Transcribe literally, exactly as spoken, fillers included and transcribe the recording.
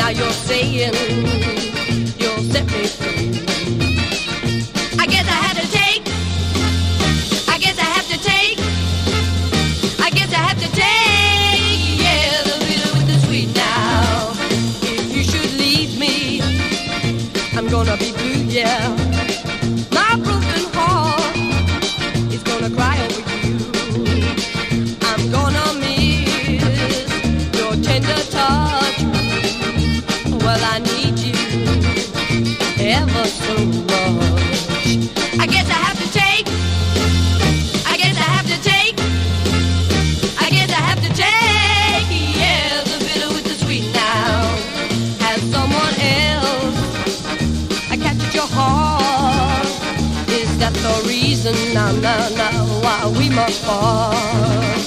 Now you're saying you'll set me free. I guess I have to take, I guess I have to take, I guess I have to take, yeah, the bitter with the sweet. Now, if you should leave me, I'm gonna be blue, yeah. My broken heart is gonna cry over you. I'm gonna miss your tender touch. Well, I need you ever so much. I guess I have to take, I guess I have to take, I guess I have to take, yeah, the bitter with the sweet. Now, has someone else I captured your heart? Is that the reason now, now, now why we must part?